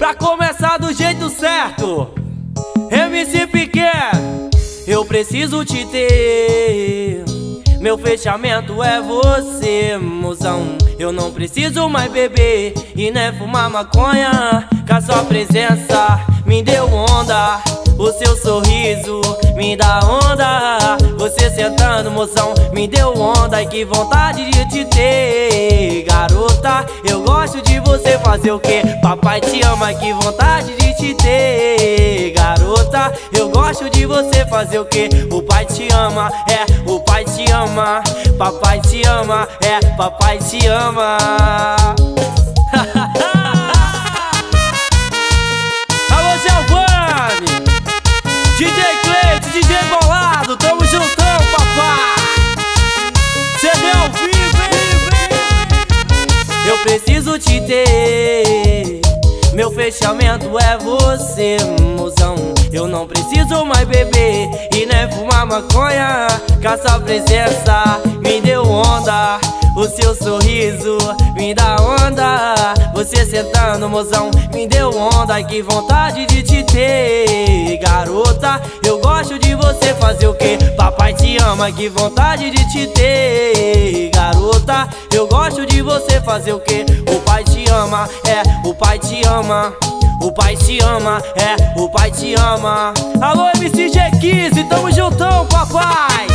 Pra começar do jeito certo, MC Pequeno, eu preciso te ter. Meu fechamento é você, mozão. Eu não preciso mais beber e nem fumar maconha. Com a sua presença me deu onda, o seu sorriso me dá onda. Você sentando, moção, me deu onda. E que vontade de te ter, garota. Eu gosto de você, fazer o quê? Papai te ama, que vontade de te ter, garota. Eu gosto de você, fazer o quê? O pai te ama, o pai te ama. Papai te ama, papai te ama. Alô, Giovanni, DJ Cleide, DJ Bolado, tamo juntão, papai. CD ao vivo, eu preciso te ter. Meu fechamento é você, mozão. Eu não preciso mais beber e nem fumar maconha. Com a sua presença me deu onda, o seu sorriso me dá onda. Você sentando, mozão, me deu onda. Que vontade de te ter, garota. Eu gosto de você, fazer o quê? Papai te ama, que vontade de te ter, garota. Eu gosto de você, fazer o quê? O pai te ama, o pai te ama. O pai te ama, o pai te ama. Alô, MC G15, tamo juntão, papai.